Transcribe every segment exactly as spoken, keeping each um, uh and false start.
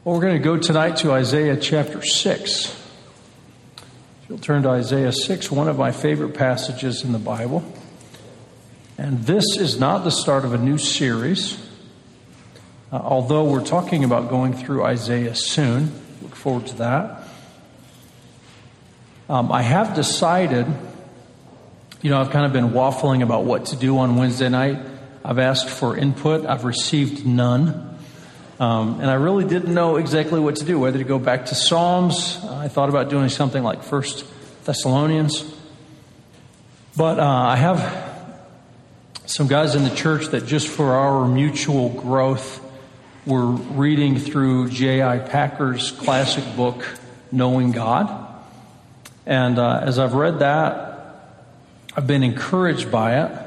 Well, we're going to go tonight to Isaiah chapter six. If you'll turn to Isaiah six, one of my favorite passages in the Bible. And this is not the start of a new series, uh, although we're talking about going through Isaiah soon. Look forward to that. Um, I have decided, you know, I've kind of been waffling about what to do on Wednesday night. I've asked for input. I've received none. Um, and I really didn't know exactly what to do, whether to go back to Psalms. Uh, I thought about doing something like First Thessalonians. But uh, I have some guys in the church that just for our mutual growth, we're reading through J I Packer's classic book, Knowing God. And uh, as I've read that, I've been encouraged by it.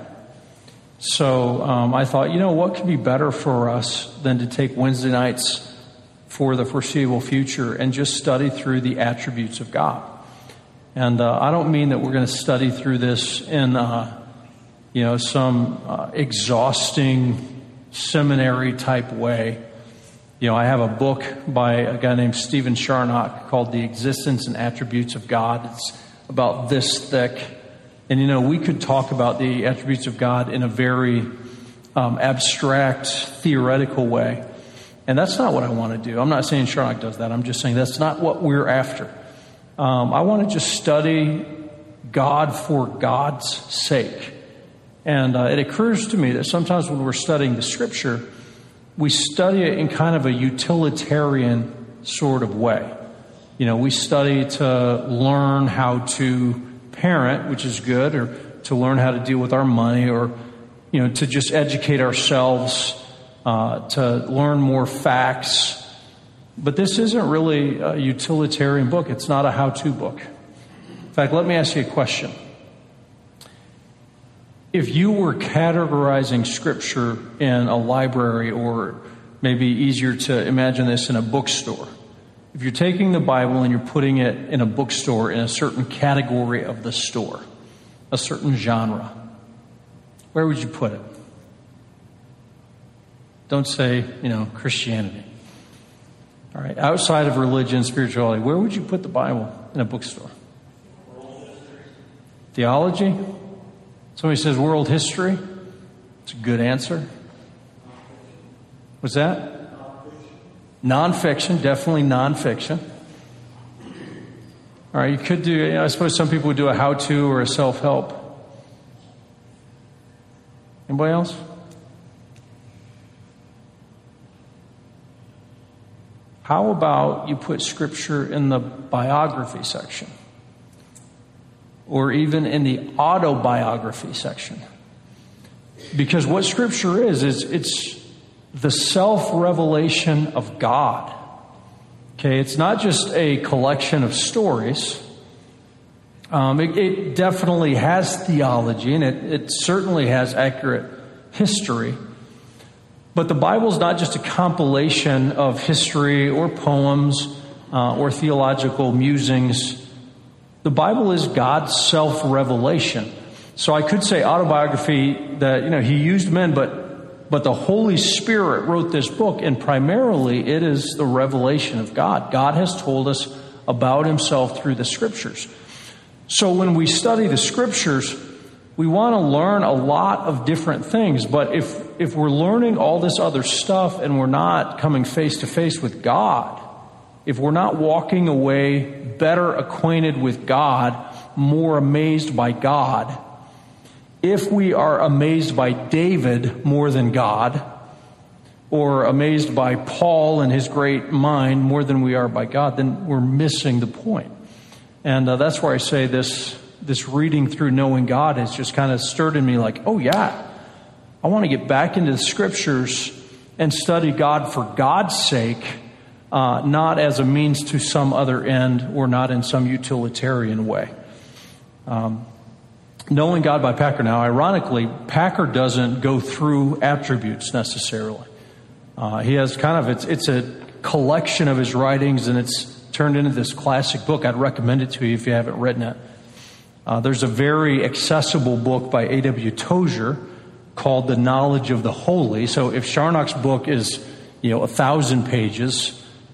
So um, I thought, you know, what could be better for us than to take Wednesday nights for the foreseeable future and just study through the attributes of God. And uh, I don't mean that we're going to study through this in, uh, you know, some uh, exhausting seminary type way. You know, I have a book by a guy named Stephen Charnock called The Existence and Attributes of God. It's about this thick. And, you know, we could talk about the attributes of God in a very um, abstract, theoretical way. And that's not what I want to do. I'm not saying Charnock does that. I'm just saying that's not what we're after. Um, I want to just study God for God's sake. And uh, it occurs to me that sometimes when we're studying the Scripture, we study it in kind of a utilitarian sort of way. You know, we study to learn how to parent, which is good, or to learn how to deal with our money, or, you know, to just educate ourselves, uh, to learn more facts. But this isn't really a utilitarian book. It's not a how-to book. In fact, let me ask you a question. If you were categorizing Scripture in a library, or maybe easier to imagine this in a bookstore, if you're taking the Bible and you're putting it in a bookstore in a certain category of the store, a certain genre, where would you put it? Don't say, you know, Christianity. All right, outside of religion, spirituality, where would you put the Bible in a bookstore? Theology? Somebody says world history. It's a good answer. What's that? Nonfiction, definitely nonfiction. All right, you could do, you know, I suppose some people would do a how-to or a self-help. Anybody else? How about you put Scripture in the biography section? Or even in the autobiography section? Because what Scripture is, is it's the self-revelation of God. Okay, it's not just a collection of stories. Um, it, it definitely has theology, and it, it certainly has accurate history. But the Bible's not just a compilation of history or poems uh, or theological musings. The Bible is God's self-revelation. So I could say autobiography that, you know, he used men, but But the Holy Spirit wrote this book, and primarily it is the revelation of God. God has told us about himself through the Scriptures. So when we study the Scriptures, we want to learn a lot of different things. But if, if we're learning all this other stuff and we're not coming face to face with God, if we're not walking away better acquainted with God, more amazed by God, if we are amazed by David more than God, or amazed by Paul and his great mind more than we are by God, then we're missing the point. And uh, that's where I say this, this reading through Knowing God has just kind of stirred in me like, oh yeah, I want to get back into the Scriptures and study God for God's sake, uh, not as a means to some other end or not in some utilitarian way. Um, Knowing God by Packer. Now, ironically, Packer doesn't go through attributes necessarily. Uh, he has kind of, it's, it's a collection of his writings, and it's turned into this classic book. I'd recommend it to you if you haven't written it. Uh, there's a very accessible book by A W Tozer called The Knowledge of the Holy. So if Charnock's book is, you know, a thousand pages,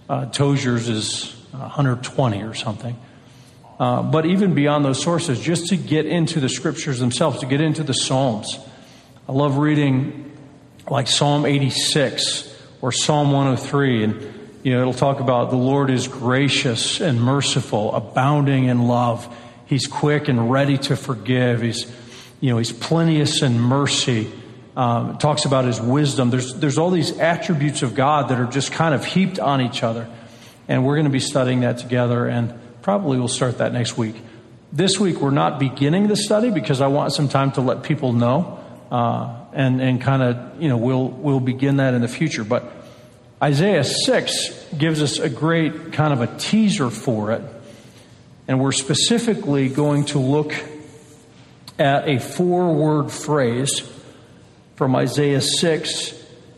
Uh, Tozier's is one hundred twenty or something. Uh, but even beyond those sources, just to get into the scriptures themselves, to get into the Psalms. I love reading like Psalm eighty-six or Psalm one oh three, and you know it'll talk about the Lord is gracious and merciful, abounding in love. He's quick and ready to forgive. He's, you know, he's plenteous in mercy. Um, it talks about his wisdom. There's there's all these attributes of God that are just kind of heaped on each other, and we're going to be studying that together. And probably we'll start that next week. This week we're not beginning the study because I want some time to let people know, uh, and and kind of you know we'll we'll begin that in the future. But Isaiah six gives us a great kind of a teaser for it, and we're specifically going to look at a four-word phrase from Isaiah six,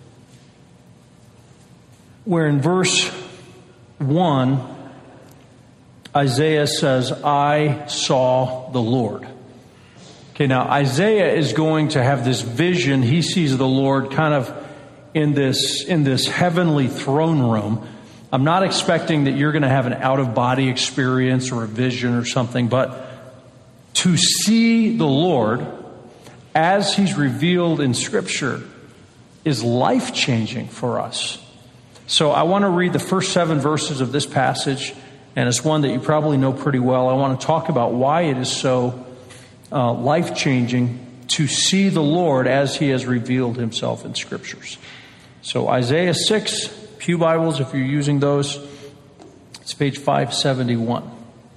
where in verse one. Isaiah says, I saw the Lord. Okay, now Isaiah is going to have this vision. He sees the Lord kind of in this, in this heavenly throne room. I'm not expecting that you're going to have an out-of-body experience or a vision or something, but to see the Lord as he's revealed in Scripture is life-changing for us. So I want to read the first seven verses of this passage. And it's one that you probably know pretty well. I want to talk about why it is so uh, life-changing to see the Lord as he has revealed himself in Scriptures. So Isaiah six, Pew Bibles, if you're using those, it's page five seventy-one.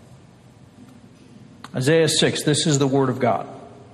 Isaiah six, this is the Word of God.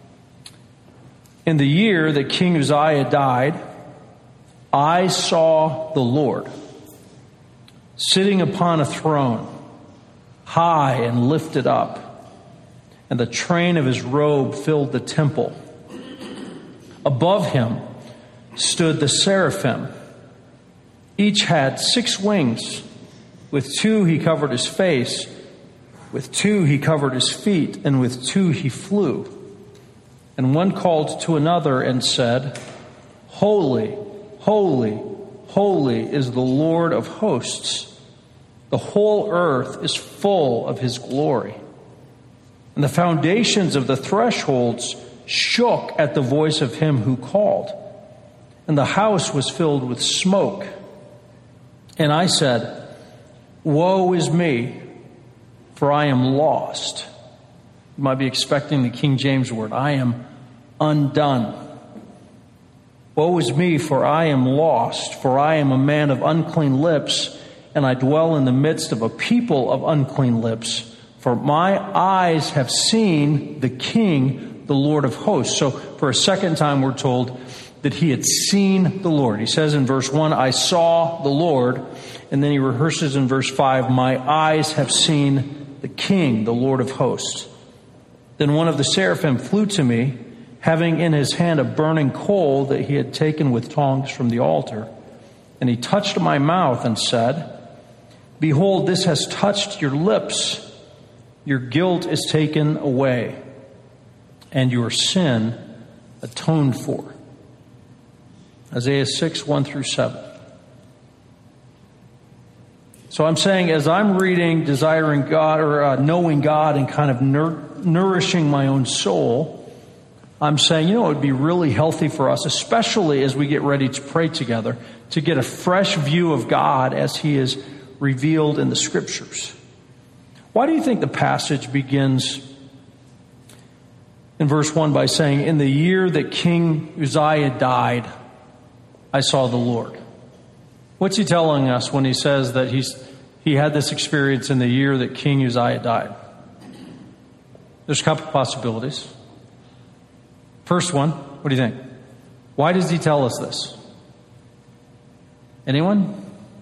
In the year that King Uzziah died, I saw the Lord sitting upon a throne, high and lifted up, and the train of his robe filled the temple. Above him stood the seraphim. Each had six wings. With two he covered his face, with two he covered his feet, and with two he flew. And one called to another and said, Holy, holy, holy is the Lord of hosts. The whole earth is full of his glory. And the foundations of the thresholds shook at the voice of him who called. And the house was filled with smoke. And I said, Woe is me, for I am lost. You might be expecting the King James word. I am undone. Woe is me, for I am lost, for I am a man of unclean lips, and I dwell in the midst of a people of unclean lips. For my eyes have seen the King, the Lord of hosts. So for a second time we're told that he had seen the Lord. He says in verse one, I saw the Lord. And then he rehearses in verse five, my eyes have seen the King, the Lord of hosts. Then one of the seraphim flew to me, having in his hand a burning coal that he had taken with tongs from the altar. And he touched my mouth and said, Behold, this has touched your lips. Your guilt is taken away, and your sin atoned for. Isaiah six, one through seven. So I'm saying as I'm reading, desiring God, or uh, knowing God and kind of nur- nourishing my own soul, I'm saying, you know, it would be really healthy for us, especially as we get ready to pray together, to get a fresh view of God as he is revealed in the Scriptures. Why do you think the passage begins in verse one by saying, in the year that King Uzziah died, I saw the Lord? What's he telling us when he says that he's he had this experience in the year that King Uzziah died? There's a couple possibilities. First one, what do you think? Why does he tell us this? Anyone?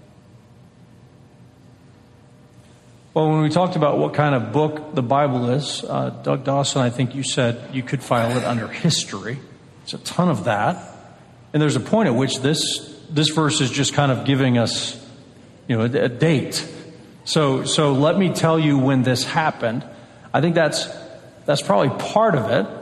Well, when we talked about what kind of book the Bible is, uh, Doug Dawson, I think you said you could file it under history. There's a ton of that. And there's a point at which this this verse is just kind of giving us, you know, a, a date. So so let me tell you when this happened. I think that's that's probably part of it.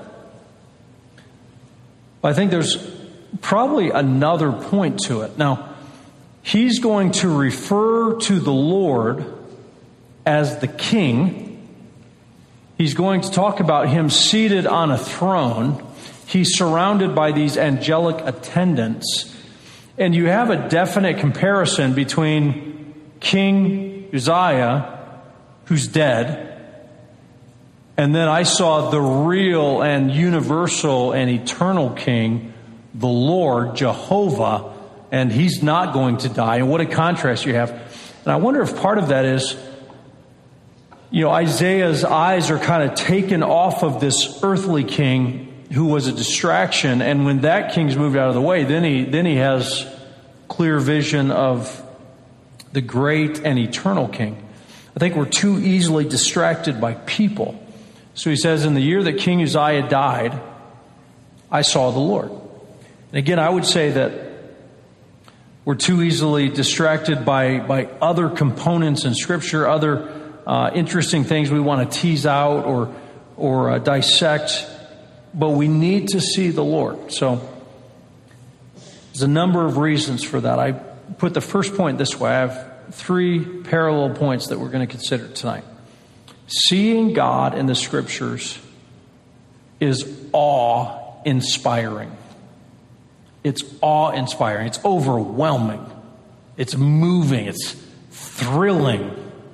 But I think there's probably another point to it. Now, he's going to refer to the Lord as the King. He's going to talk about him seated on a throne. He's surrounded by these angelic attendants. And you have a definite comparison between King Uzziah, who's dead, and then I saw the real and universal and eternal King, the Lord, Jehovah, and he's not going to die. And what a contrast you have. And I wonder if part of that is, you know, Isaiah's eyes are kind of taken off of this earthly king who was a distraction. And when that king's moved out of the way, then he, then he has clear vision of the great and eternal King. I think we're too easily distracted by people. So he says, in the year that King Uzziah died, I saw the Lord. And again, I would say that we're too easily distracted by, by other components in Scripture, other uh, interesting things we want to tease out or, or uh, dissect. But we need to see the Lord. So there's a number of reasons for that. I put the first point this way. I have three parallel points that we're going to consider tonight. Seeing God in the Scriptures is awe-inspiring. It's awe-inspiring. It's overwhelming. It's moving. It's thrilling.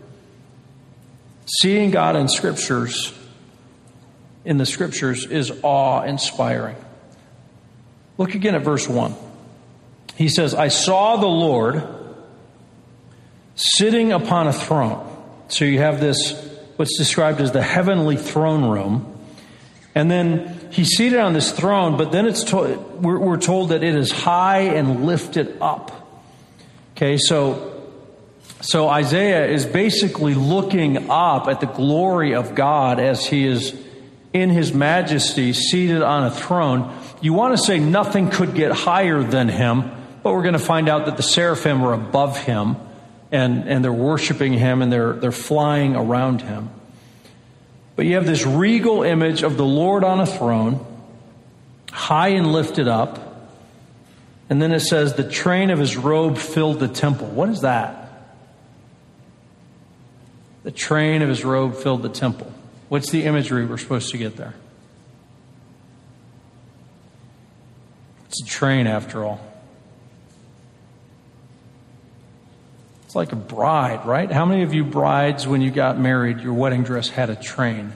Seeing God in Scriptures, in the Scriptures, is awe-inspiring. Look again at verse one. He says, I saw the Lord sitting upon a throne. So you have this, what's described as the heavenly throne room. And then he's seated on this throne, but then it's told, we're, we're told that it is high and lifted up. Okay, so, so Isaiah is basically looking up at the glory of God as he is in his majesty, seated on a throne. You want to say nothing could get higher than him, but we're going to find out that the seraphim are above him. And, and they're worshiping him and they're, they're flying around him. But you have this regal image of the Lord on a throne, high and lifted up. And then it says the train of his robe filled the temple. What is that? The train of his robe filled the temple. What's the imagery we're supposed to get there? It's a train after all. Like a bride, right? How many of you brides, when you got married, your wedding dress had a train?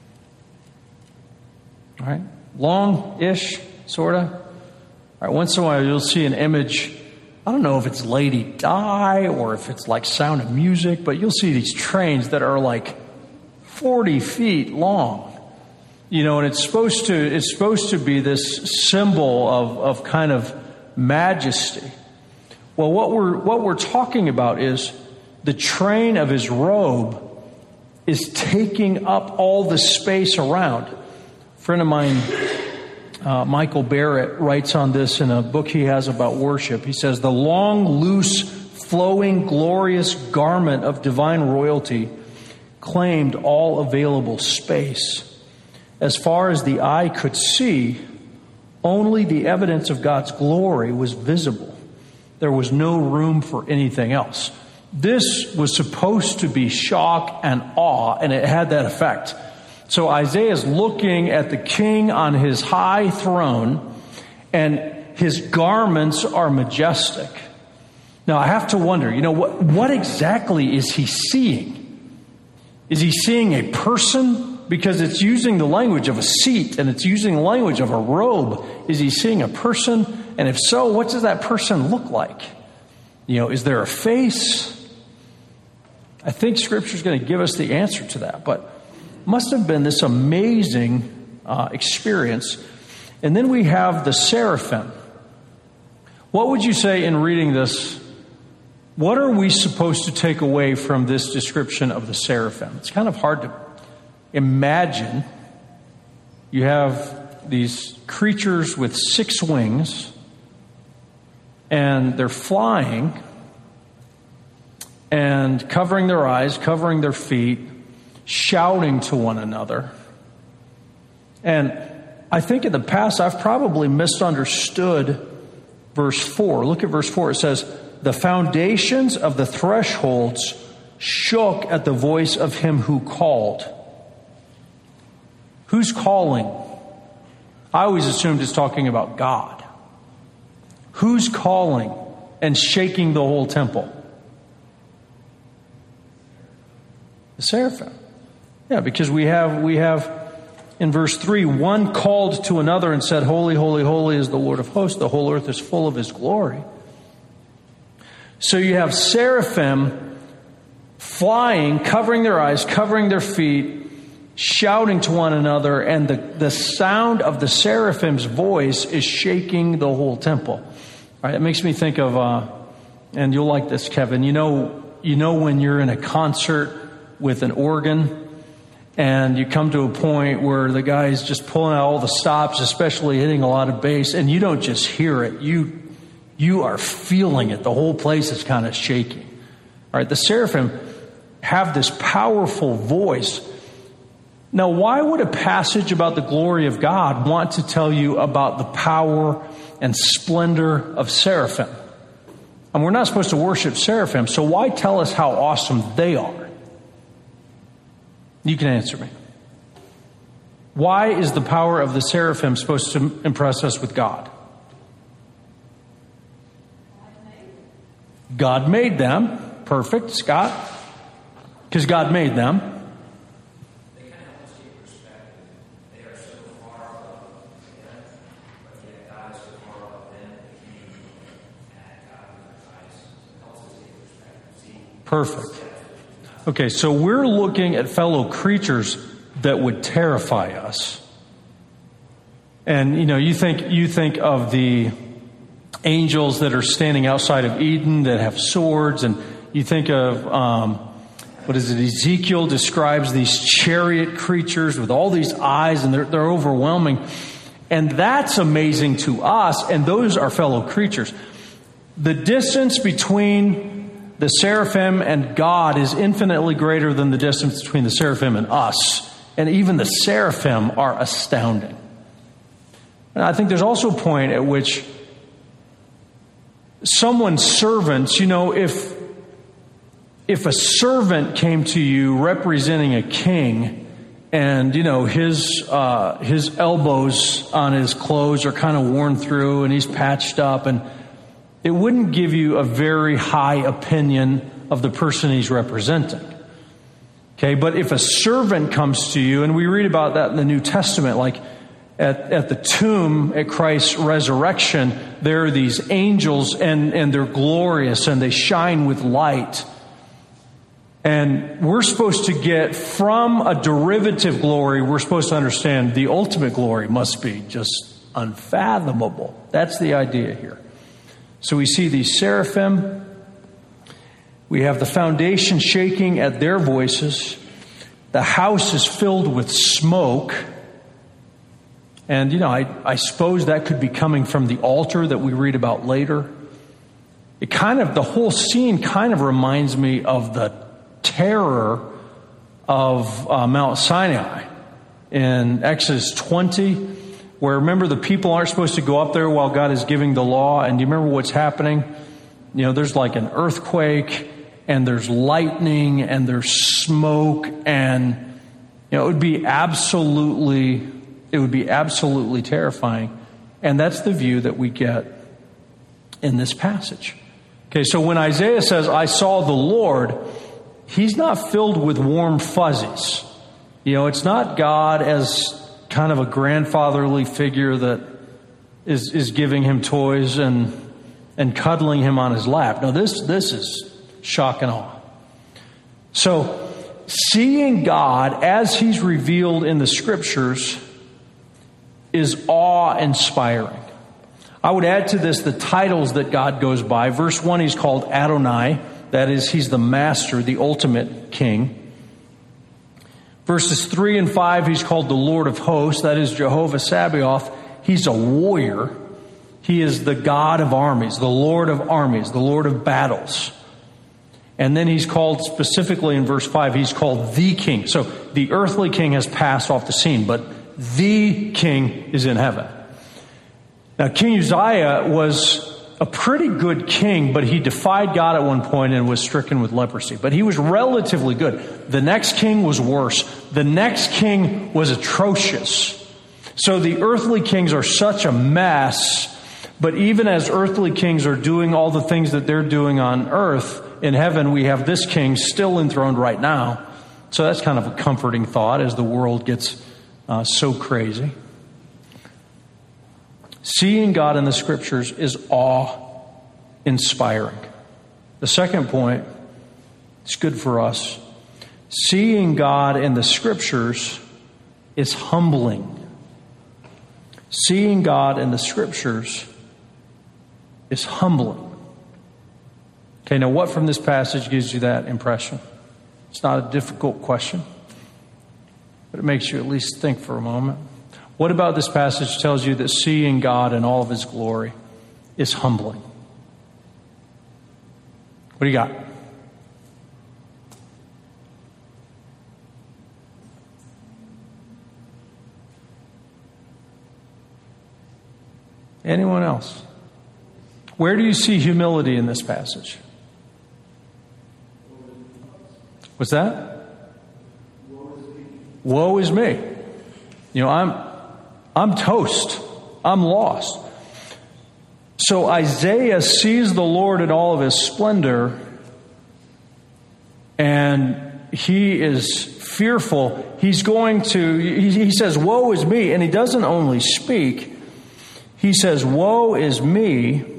All right? Long-ish, sort of. All right, once in a while you'll see an image. I don't know if it's Lady Di or if it's like Sound of Music, but you'll see these trains that are like forty feet long. You know, and it's supposed to, it's supposed to be this symbol of, of kind of majesty. Well, what we're what we're talking about is the train of his robe is taking up all the space around. A friend of mine, uh, Michael Barrett, writes on this in a book he has about worship. He says, the long, loose, flowing, glorious garment of divine royalty claimed all available space. As far as the eye could see, only the evidence of God's glory was visible. There was no room for anything else. This was supposed to be shock and awe, and it had that effect. So Isaiah is looking at the king on his high throne, and his garments are majestic. Now, I have to wonder, you know, what, what exactly is he seeing? Is he seeing a person? Because it's using the language of a seat, and it's using the language of a robe. Is he seeing a person? And if so, what does that person look like? You know, is there a face? I think Scripture is going to give us the answer to that. But it must have been this amazing uh, experience. And then we have the seraphim. What would you say in reading this? What are we supposed to take away from this description of the seraphim? It's kind of hard to imagine. You have these creatures with six wings, and they're flying and covering their eyes, covering their feet, shouting to one another. And I think in the past I've probably misunderstood verse four. Look at verse four. It says, the foundations of the thresholds shook at the voice of him who called. Who's calling? I always assumed it's talking about God. Who's calling and shaking the whole temple? The seraphim. Yeah, because we have we have in verse three, one called to another and said, "Holy, holy, holy is the Lord of hosts. The whole earth is full of his glory." So you have seraphim flying, covering their eyes, covering their feet, shouting to one another, and the, the sound of the seraphim's voice is shaking the whole temple. All right, it makes me think of, uh, and you'll like this, Kevin, you know, you know when you're in a concert with an organ and you come to a point where the guy's just pulling out all the stops, especially hitting a lot of bass, and you don't just hear it, you you are feeling it. The whole place is kind of shaking. All right, the seraphim have this powerful voice. Now, why would a passage about the glory of God want to tell you about the power and splendor of seraphim? And we're not supposed to worship seraphim, so why tell us how awesome they are? You can answer me. Why is the power of the seraphim supposed to impress us with God? God made them. Perfect, Scott. Because God made them. They kind of help us get perspective. They are so far above them, but yet God is so far above them that He had God in their eyes. It helps us get perspective. See? Perfect. Okay, so we're looking at fellow creatures that would terrify us. And you know, you think you think of the angels that are standing outside of Eden that have swords, and you think of um, what is it? Ezekiel describes these chariot creatures with all these eyes, and they're they're overwhelming, and that's amazing to us. And those are fellow creatures. The distance between the seraphim and God is infinitely greater than the distance between the seraphim and us. And even the seraphim are astounding. And I think there's also a point at which someone's servants, you know, if, if a servant came to you representing a king, and, you know, his, uh, his elbows on his clothes are kind of worn through and he's patched up, and it wouldn't give you a very high opinion of the person he's representing. Okay, but if a servant comes to you, and we read about that in the New Testament, like at, at the tomb at Christ's resurrection, there are these angels, and, and they're glorious and they shine with light. And we're supposed to get from a derivative glory, we're supposed to understand the ultimate glory must be just unfathomable. That's the idea here. So we see these seraphim. We have the foundation shaking at their voices. The house is filled with smoke. And, you know, I, I suppose that could be coming from the altar that we read about later. It kind of, the whole scene kind of reminds me of the terror of uh, Mount Sinai in Exodus twenty. Where, remember, the people aren't supposed to go up there while God is giving the law. And do you remember what's happening? You know, there's like an earthquake, and there's lightning, and there's smoke, and, you know, it would be absolutely, it would be absolutely terrifying. And that's the view that we get in this passage. Okay, so when Isaiah says, "I saw the Lord," he's not filled with warm fuzzies. You know, it's not God as kind of a grandfatherly figure that is is giving him toys and and cuddling him on his lap. No, this this is shock and awe. So, seeing God as He's revealed in the Scriptures is awe-inspiring. I would add to this the titles that God goes by. Verse one, He's called Adonai. That is, He's the Master, the ultimate King. Verses three and five, He's called the Lord of hosts. That is Jehovah Sabaoth. He's a warrior. He is the God of armies, the Lord of armies, the Lord of battles. And then He's called specifically in verse five, He's called the King. So the earthly king has passed off the scene, but the King is in heaven. Now, King Uzziah was a pretty good king, but he defied God at one point and was stricken with leprosy. But he was relatively good. The next king was worse. The next king was atrocious. So the earthly kings are such a mess. But even as earthly kings are doing all the things that they're doing on earth, in heaven we have this king still enthroned right now. So that's kind of a comforting thought as the world gets uh, so crazy. Seeing God in the Scriptures is awe-inspiring. The second point, it's good for us. Seeing God in the Scriptures is humbling. Seeing God in the Scriptures is humbling. Okay, now what from this passage gives you that impression? It's not a difficult question, but it makes you at least think for a moment. What about this passage tells you that seeing God in all of His glory is humbling? What do you got? Anyone else? Where do you see humility in this passage? What's that? Woe is me. You know, I'm I'm toast. I'm lost. So Isaiah sees the Lord in all of His splendor, and he is fearful. He's going to, he, he says, woe is me. And he doesn't only speak, he says, woe is me.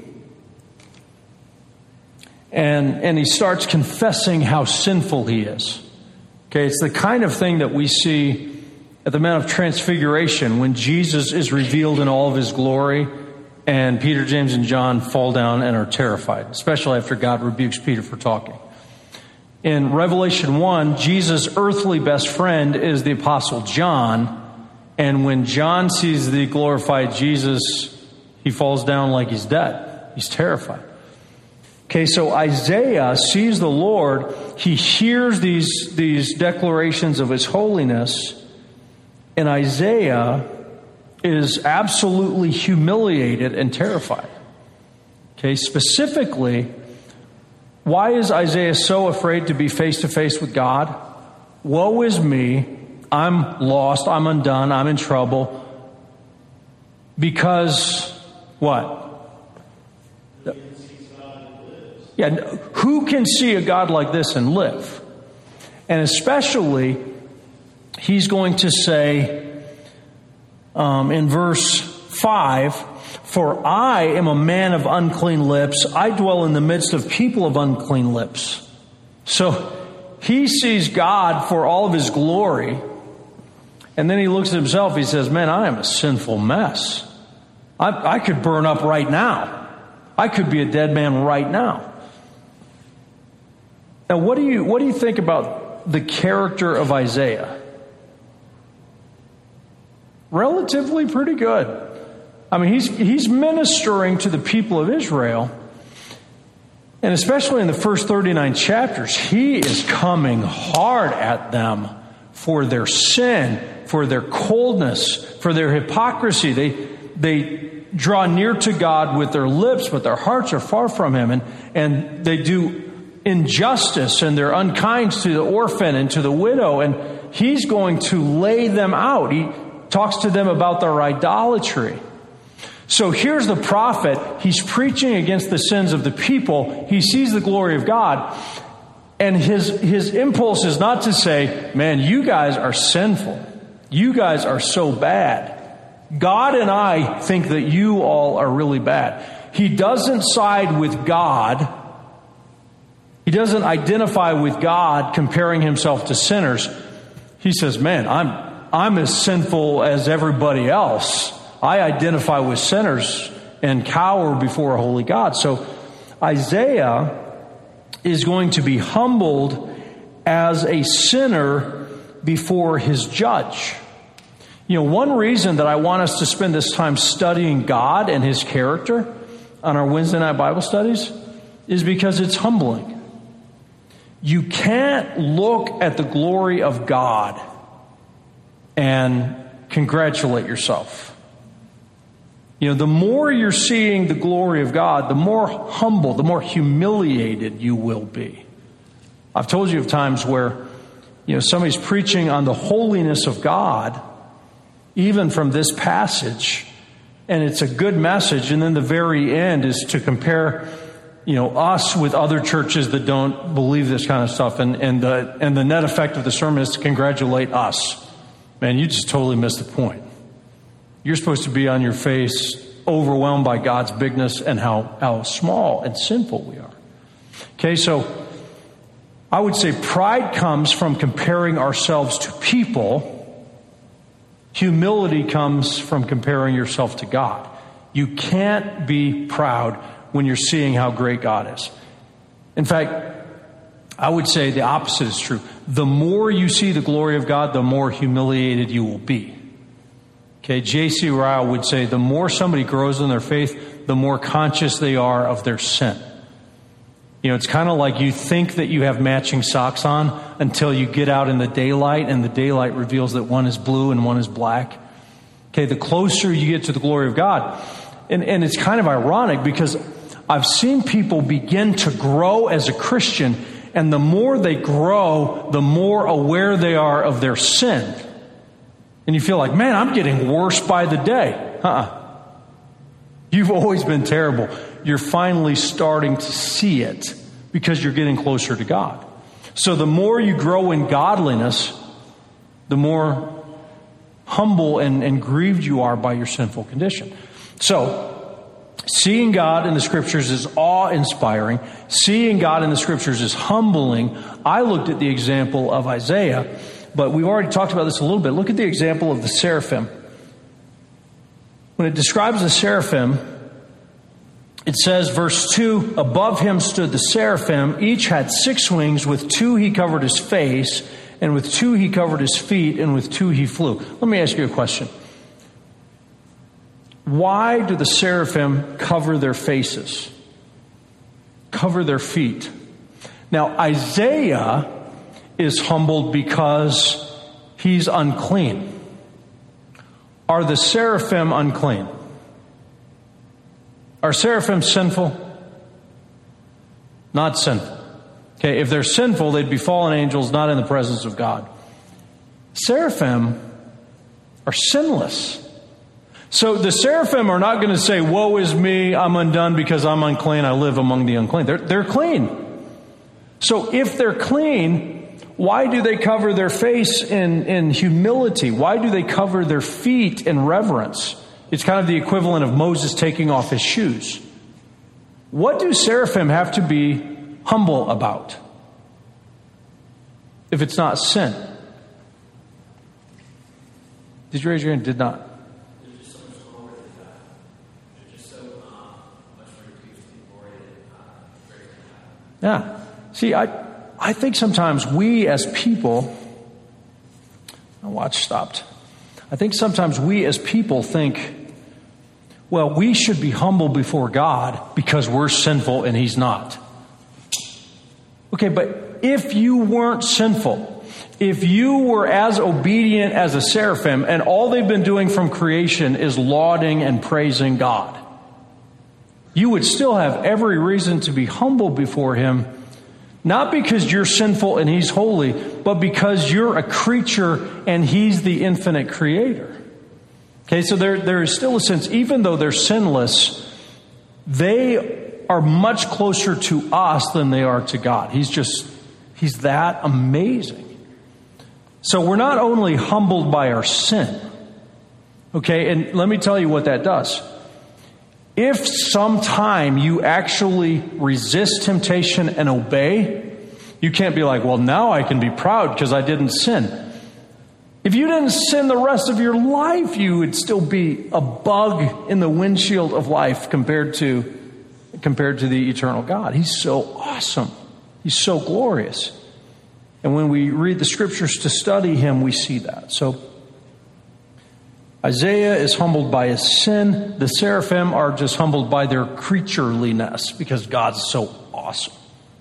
And, and he starts confessing how sinful he is. Okay, it's the kind of thing that we see at the Mount of Transfiguration when Jesus is revealed in all of His glory and Peter, James, and John fall down and are terrified, especially after God rebukes Peter for talking. In Revelation one, Jesus' earthly best friend is the Apostle John, and when John sees the glorified Jesus, he falls down like he's dead. He's terrified. Okay, so Isaiah sees the Lord. He hears these, these declarations of His holiness. And Isaiah is absolutely humiliated and terrified. Okay, specifically, why is Isaiah so afraid to be face to face with God? Woe is me. I'm lost. I'm undone. I'm in trouble. Because what? Yeah, who can see a God like this and live? And especially, he's going to say um, in verse five, for I am a man of unclean lips. I dwell in the midst of people of unclean lips. So he sees God for all of His glory. And then he looks at himself. He says, man, I am a sinful mess. I, I could burn up right now. I could be a dead man right now. Now, what do you what do you think about the character of Isaiah? Relatively pretty good. I mean, he's he's ministering to the people of Israel, and especially in the first thirty-nine chapters, he is coming hard at them for their sin, for their coldness, for their hypocrisy. They they draw near to God with their lips, but their hearts are far from Him, and and they do injustice, and they're unkind to the orphan and to the widow, and he's going to lay them out. He talks to them about their idolatry. So here's the prophet. He's preaching against the sins of the people. He sees the glory of God, and his his impulse is not to say, man, you guys are sinful. You guys are so bad. God and I think that you all are really bad. He doesn't side with God. He doesn't identify with God, comparing himself to sinners. He says, man, I'm I'm as sinful as everybody else. I identify with sinners and cower before a holy God. So Isaiah is going to be humbled as a sinner before his judge. You know, one reason that I want us to spend this time studying God and His character on our Wednesday night Bible studies is because it's humbling. You can't look at the glory of God and congratulate yourself. You know, the more you're seeing the glory of God, the more humble, the more humiliated you will be. I've told you of times where, you know, somebody's preaching on the holiness of God, even from this passage, and it's a good message, and then the very end is to compare, you know, us with other churches that don't believe this kind of stuff, and, and the and the net effect of the sermon is to congratulate us. Man, you just totally missed the point. You're supposed to be on your face, overwhelmed by God's bigness and how, how small and sinful we are. Okay, so I would say pride comes from comparing ourselves to people. Humility comes from comparing yourself to God. You can't be proud when you're seeing how great God is. In fact, I would say the opposite is true. The more you see the glory of God, the more humiliated you will be. Okay, J C Ryle would say the more somebody grows in their faith, the more conscious they are of their sin. You know, it's kind of like you think that you have matching socks on until you get out in the daylight, and the daylight reveals that one is blue and one is black. Okay, the closer you get to the glory of God. And, and it's kind of ironic because I've seen people begin to grow as a Christian, and the more they grow, the more aware they are of their sin. And you feel like, man, I'm getting worse by the day. Uh-uh. You've always been terrible. You're finally starting to see it because you're getting closer to God. So the more you grow in godliness, the more humble and, and grieved you are by your sinful condition. So, seeing God in the Scriptures is awe-inspiring. Seeing God in the Scriptures is humbling. I looked at the example of Isaiah, but we've already talked about this a little bit. Look at the example of the seraphim. When it describes the seraphim, it says, verse two, above him stood the seraphim. Each had six wings. With two he covered his face, and with two he covered his feet, and with two he flew. Let me ask you a question. Why do the seraphim cover their faces? Cover their feet? Now, Isaiah is humbled because he's unclean. Are the seraphim unclean? Are seraphim sinful? Not sinful. Okay, if they're sinful, they'd be fallen angels, not in the presence of God. Seraphim are sinless. So the seraphim are not going to say, woe is me, I'm undone because I'm unclean, I live among the unclean. They're, they're clean. So if they're clean, why do they cover their face in, in humility? Why do they cover their feet in reverence? It's kind of the equivalent of Moses taking off his shoes. What do seraphim have to be humble about if it's not sin? Did you raise your hand? Did not. There's just so much glory to God. There's just so um, much repeat the glory that uh, Yeah. See, I I think sometimes we as people, my watch stopped. I think sometimes we as people think, well, we should be humble before God because we're sinful and He's not. Okay, but if you weren't sinful, if you were as obedient as a seraphim and all they've been doing from creation is lauding and praising God, you would still have every reason to be humble before Him, not because you're sinful and He's holy, but because you're a creature and He's the infinite creator. Okay, so there, there is still a sense, even though they're sinless, they are much closer to us than they are to God. He's just, He's that amazing. So we're not only humbled by our sin, okay, and let me tell you what that does. If sometime you actually resist temptation and obey, you can't be like, well, now I can be proud because I didn't sin. If you didn't sin the rest of your life, you would still be a bug in the windshield of life compared to, compared to the eternal God. He's so awesome. He's so glorious. And when we read the Scriptures to study Him, we see that. So Isaiah is humbled by his sin. The seraphim are just humbled by their creatureliness because God's so awesome.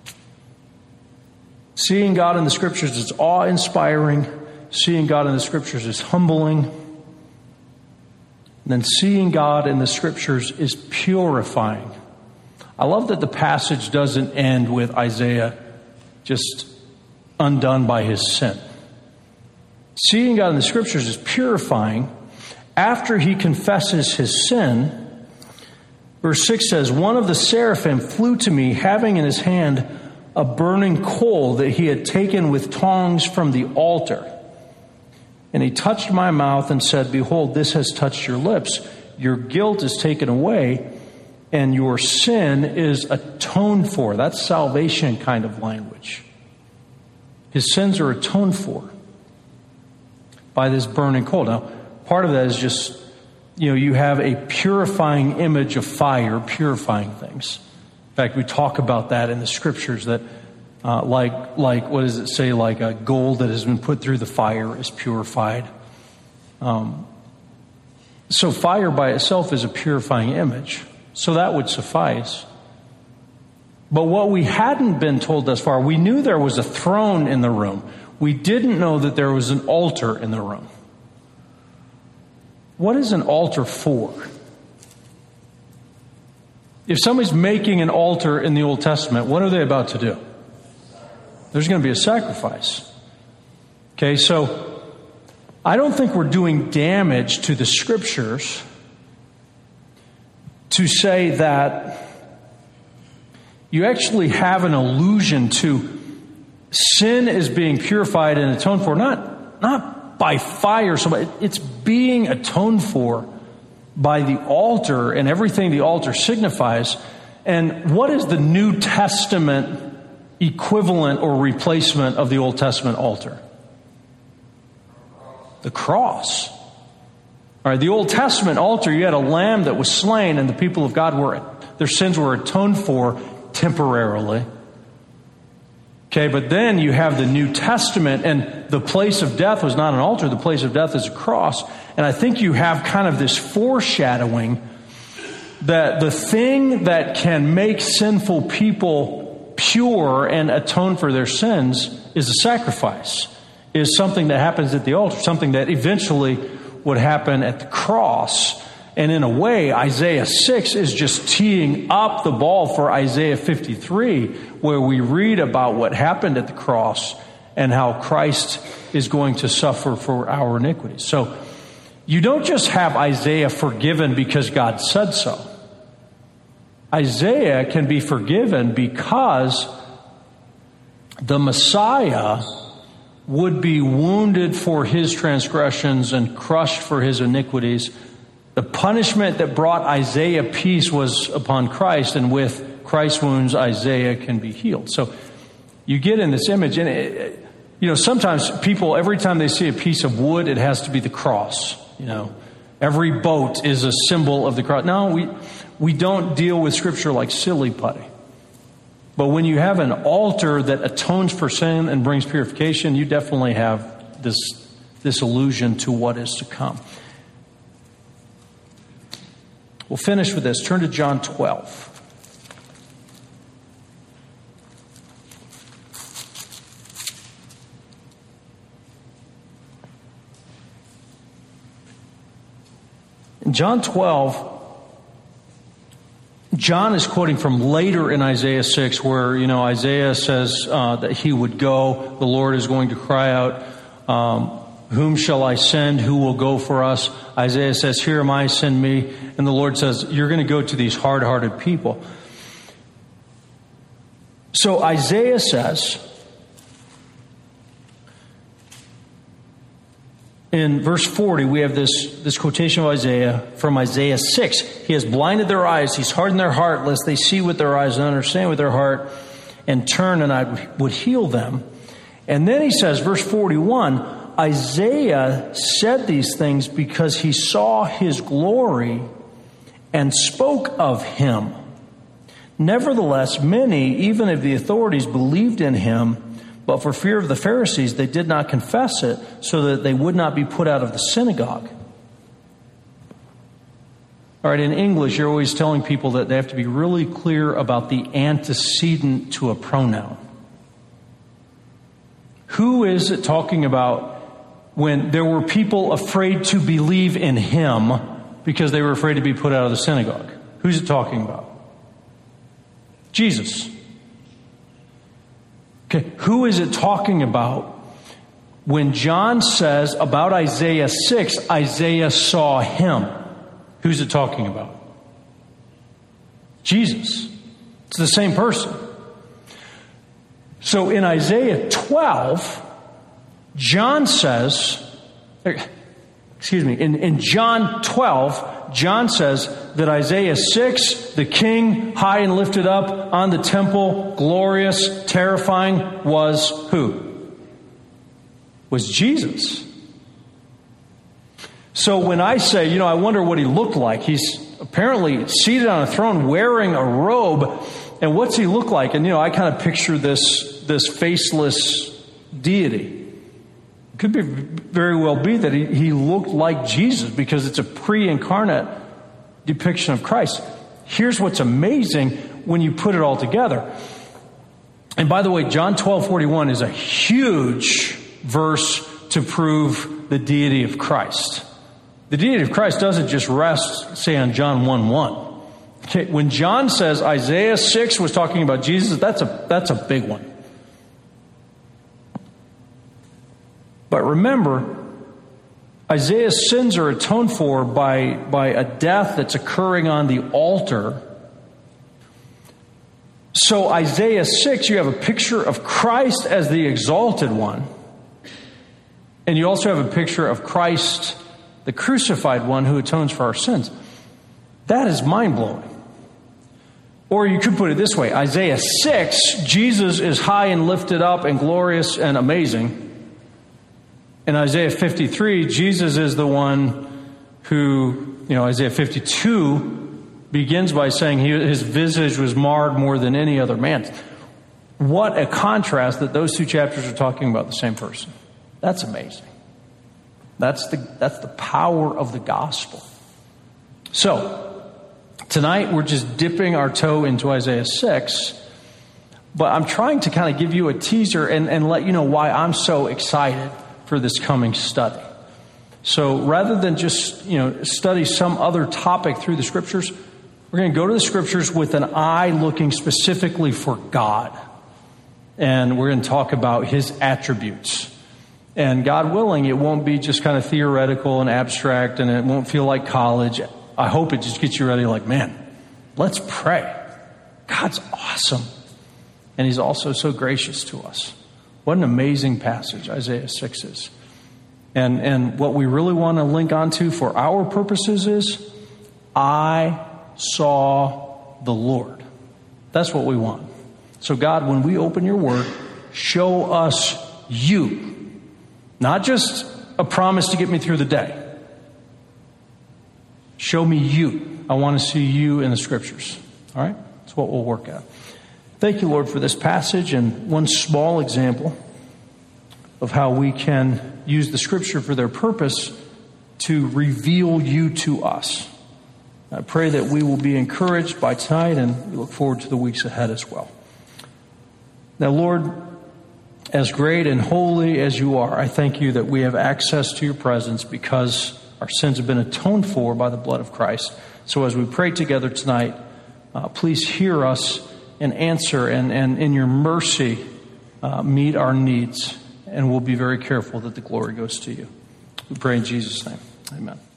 Seeing God in the Scriptures is awe-inspiring. Seeing God in the Scriptures is humbling. then seeing God in the Scriptures is purifying. I love that the passage doesn't end with Isaiah just undone by his sin. Seeing God in the Scriptures is purifying. After he confesses his sin, verse six says, one of the seraphim flew to me, having in his hand a burning coal that he had taken with tongs from the altar. And he touched my mouth and said, behold, this has touched your lips. Your guilt is taken away, and your sin is atoned for. That's salvation kind of language. His sins are atoned for by this burning coal. Now, part of that is just, you know, you have a purifying image of fire, purifying things. In fact, we talk about that in the Scriptures, that uh, like, like, what does it say? Like a gold that has been put through the fire is purified. Um, so fire by itself is a purifying image. So that would suffice. But what we hadn't been told thus far, we knew there was a throne in the room. We didn't know that there was an altar in the room. What is an altar for? If somebody's making an altar in the Old Testament, what are they about to do? There's going to be a sacrifice. Okay, so I don't think we're doing damage to the Scriptures to say that you actually have an allusion to sin is being purified and atoned for, not, not by fire, so it's being atoned for by the altar and everything the altar signifies. And what is the New Testament equivalent or replacement of the Old Testament altar? The cross. All right, the Old Testament altar, you had a lamb that was slain, and the people of God were, their sins were atoned for temporarily. Okay, but then you have the New Testament, and the place of death was not an altar. The place of death is a cross. And I think you have kind of this foreshadowing that the thing that can make sinful people pure and atone for their sins is a sacrifice, is something that happens at the altar, something that eventually would happen at the cross. And in a way, Isaiah six is just teeing up the ball for Isaiah fifty-three, where we read about what happened at the cross and how Christ is going to suffer for our iniquities. So you don't just have Isaiah forgiven because God said so. Isaiah can be forgiven because the Messiah would be wounded for his transgressions and crushed for his iniquities. The punishment that brought Isaiah peace was upon Christ, and with Christ's wounds, Isaiah can be healed. So you get in this image, and it, you know, sometimes people, every time they see a piece of wood, it has to be the cross. You know, every boat is a symbol of the cross. No, we we don't deal with Scripture like silly putty. But when you have an altar that atones for sin and brings purification, you definitely have this this allusion to what is to come. We'll finish with this. Turn to John twelve. In John twelve, John is quoting from later in Isaiah six, where, you know, Isaiah says uh, that he would go. The Lord is going to cry out, um, whom shall I send? Who will go for us? Isaiah says, here am I, send me. And the Lord says, you're going to go to these hard-hearted people. So Isaiah says, in verse forty, we have this, this quotation of Isaiah from Isaiah six. He has blinded their eyes. He's hardened their heart, lest they see with their eyes and understand with their heart and turn, and I would heal them. And then he says, verse forty-one, Isaiah said these things because he saw his glory and spoke of him. Nevertheless, many, even of the authorities, believed in him, but for fear of the Pharisees, they did not confess it, so that they would not be put out of the synagogue. All right, in English, you're always telling people that they have to be really clear about the antecedent to a pronoun. Who is it talking about when there were people afraid to believe in him? because they were afraid to be put out of the synagogue. Who's it talking about? Jesus. Okay, who is it talking about when John says about Isaiah six, Isaiah saw him? Who's it talking about? Jesus. It's the same person. So in Isaiah twelve, John says, excuse me, in, in John twelve, John says that Isaiah six, the king high and lifted up on the temple, glorious, terrifying, was who? Was Jesus. So when I say, you know, I wonder what he looked like, he's apparently seated on a throne wearing a robe. And what's he look like? And, you know, I kind of picture this, this faceless deity. It could be very well be that he, he looked like Jesus because it's a pre-incarnate depiction of Christ. Here's what's amazing when you put it all together. And by the way, John twelve forty-one is a huge verse to prove the deity of Christ. The deity of Christ doesn't just rest, say, on John one one. Okay, when John says Isaiah six was talking about Jesus, that's a that's a big one. But remember, Isaiah's sins are atoned for by, by a death that's occurring on the altar. So Isaiah six, you have a picture of Christ as the exalted one. And you also have a picture of Christ, the crucified one who atones for our sins. That is mind-blowing. Or you could put it this way. Isaiah six, Jesus is high and lifted up and glorious and amazing. In Isaiah fifty-three, Jesus is the one who, you know, Isaiah fifty-two begins by saying he, his visage was marred more than any other man's. What a contrast that those two chapters are talking about the same person. That's amazing. That's the, that's the power of the gospel. So, tonight we're just dipping our toe into Isaiah six, but I'm trying to kind of give you a teaser and, and let you know why I'm so excited for this coming study. So rather than just, you know, study some other topic through the scriptures, we're going to go to the scriptures with an eye looking specifically for God. And we're going to talk about his attributes. And God willing, it won't be just kind of theoretical and abstract, and it won't feel like college. I hope it just gets you ready like, man, let's pray. God's awesome. And he's also so gracious to us. What an amazing passage Isaiah six is. And, and what we really want to link onto for our purposes is, I saw the Lord. That's what we want. So God, when we open your word, show us you. Not just a promise to get me through the day. Show me you. I want to see you in the scriptures. All right? That's what we'll work at. Thank you, Lord, for this passage and one small example of how we can use the scripture for their purpose to reveal you to us. I pray that we will be encouraged by tonight, and we look forward to the weeks ahead as well. Now, Lord, as great and holy as you are, I thank you that we have access to your presence because our sins have been atoned for by the blood of Christ. So as we pray together tonight, uh, please hear us and answer, and, and in your mercy, uh, meet our needs. And we'll be very careful that the glory goes to you. We pray in Jesus' name. Amen.